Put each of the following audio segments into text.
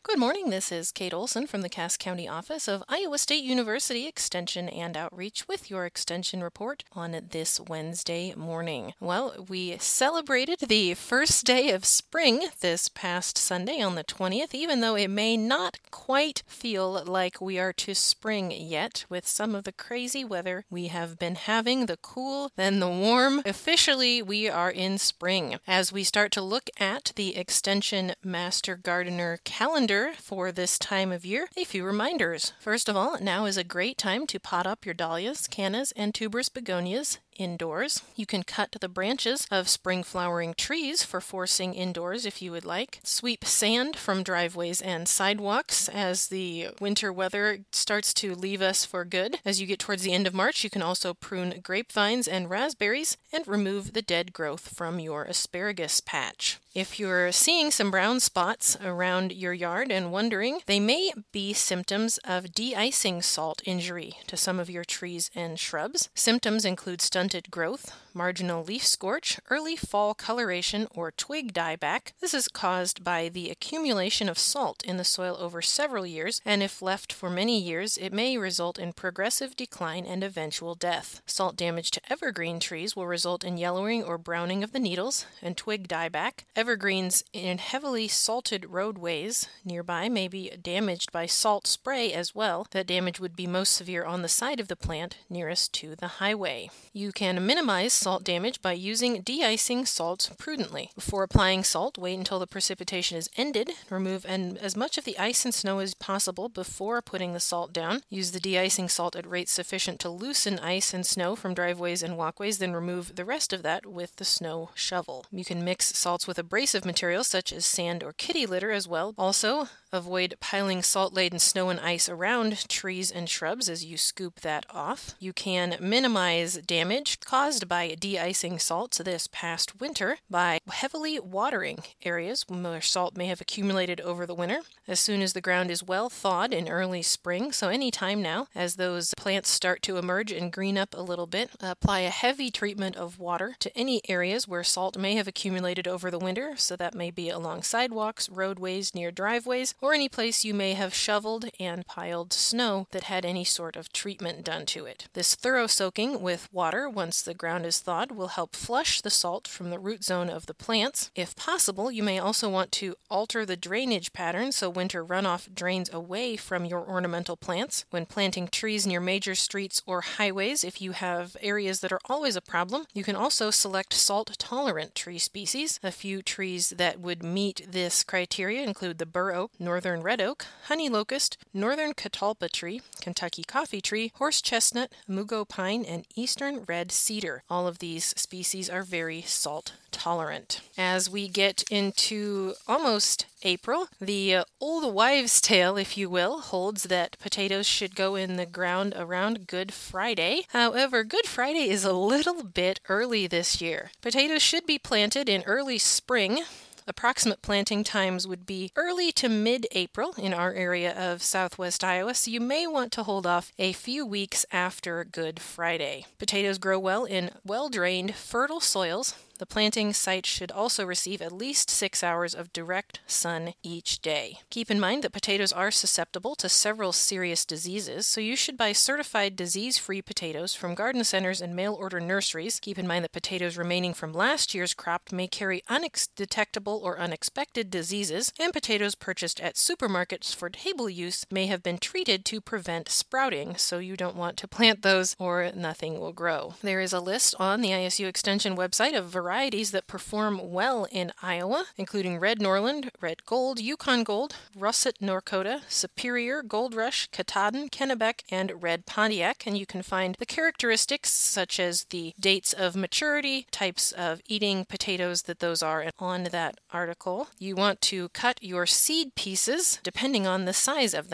Good morning, this is Kate Olson from the Cass County office of Iowa State University Extension and Outreach with your Extension report on this Wednesday morning. Well, we celebrated the first day of spring this past Sunday on the 20th, even though it may not quite feel like we are to spring yet with some of the crazy weather we have been having, the cool, then the warm. Officially, we are in spring. As we start to look at the Extension Master Gardener calendar for this time of year, a few reminders. First of all, now is a great time to pot up your dahlias, cannas, and tuberous begonias indoors. You can cut the branches of spring flowering trees for forcing indoors if you would like. Sweep sand from driveways and sidewalks as the winter weather starts to leave us for good. As you get towards the end of March, you can also prune grapevines and raspberries and remove the dead growth from your asparagus patch. If you're seeing some brown spots around your yard and wondering, they may be symptoms of de-icing salt injury to some of your trees and shrubs. Symptoms include stunted growth, marginal leaf scorch, early fall coloration, or twig dieback. This is caused by the accumulation of salt in the soil over several years, and if left for many years, it may result in progressive decline and eventual death. Salt damage to evergreen trees will result in yellowing or browning of the needles and twig dieback. Evergreens in heavily salted roadways nearby may be damaged by salt spray as well. That damage would be most severe on the side of the plant nearest to the highway. You can minimize salt damage by using de-icing salts prudently. Before applying salt, wait until the precipitation is ended. Remove as much of the ice and snow as possible before putting the salt down. Use the de-icing salt at rates sufficient to loosen ice and snow from driveways and walkways, then remove the rest of that with the snow shovel. You can mix salts with abrasive materials such as sand or kitty litter as well. Also, avoid piling salt-laden snow and ice around trees and shrubs as you scoop that off. You can minimize damage caused by de-icing salts this past winter by heavily watering areas where salt may have accumulated over the winter. As soon as the ground is well thawed in early spring, so any time now, as those plants start to emerge and green up a little bit, apply a heavy treatment of water to any areas where salt may have accumulated over the winter, so that may be along sidewalks, roadways, near driveways, or any place you may have shoveled and piled snow that had any sort of treatment done to it. This thorough soaking with water once the ground is thawed will help flush the salt from the root zone of the plants. If possible, you may also want to alter the drainage pattern so winter runoff drains away from your ornamental plants. When planting trees near major streets or highways, if you have areas that are always a problem, you can also select salt-tolerant tree species. A few trees that would meet this criteria include the bur oak, northern red oak, honey locust, northern catalpa tree, Kentucky coffee tree, horse chestnut, mugo pine, and eastern red cedar. All of these species are very salt tolerant. As we get into almost April, the old wives' tale, if you will, holds that potatoes should go in the ground around Good Friday. However, Good Friday is a little bit early this year. Potatoes should be planted in early spring. Approximate planting times would be early to mid-April in our area of southwest Iowa, so you may want to hold off a few weeks after Good Friday. Potatoes grow well in well-drained, fertile soils. The planting site should also receive at least 6 hours of direct sun each day. Keep in mind that potatoes are susceptible to several serious diseases, so you should buy certified disease-free potatoes from garden centers and mail-order nurseries. Keep in mind that potatoes remaining from last year's crop may carry undetectable or unexpected diseases, and potatoes purchased at supermarkets for table use may have been treated to prevent sprouting, so you don't want to plant those or nothing will grow. There is a list on the ISU Extension website of varieties that perform well in Iowa, including Red Norland, Red Gold, Yukon Gold, Russet Norcota, Superior, Gold Rush, Katahdin, Kennebec, and Red Pontiac, and you can find the characteristics such as the dates of maturity, types of eating potatoes that those are on that article. You want to cut your seed pieces depending on the size of them.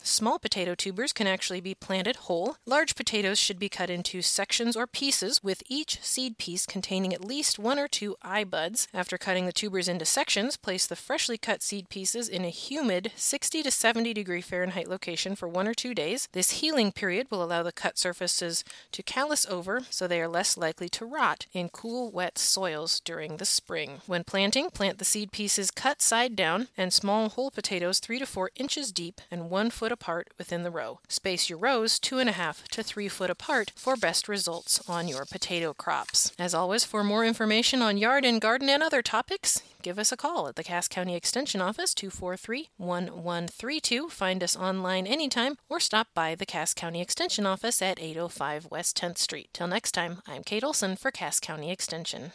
Small potato tubers can actually be planted whole. Large potatoes should be cut into sections or pieces, with each seed piece containing at least 1 or 2 eye buds. After cutting the tubers into sections, place the freshly cut seed pieces in a humid 60 to 70 degree Fahrenheit location for 1 or 2 days. This healing period will allow the cut surfaces to callus over, so they are less likely to rot in cool, wet soils during the spring. When planting, plant the seed pieces cut side down and small whole potatoes 3 to 4 inches deep and 1 foot apart within the row. Space your rows 2.5 to 3 foot apart for best results on your potato crops. As always, for more information on yard and garden and other topics, give us a call at the Cass County Extension Office, 243-1132. Find us online anytime or stop by the Cass County Extension Office at 805 West 10th Street. Till next time, I'm Kate Olson for Cass County Extension.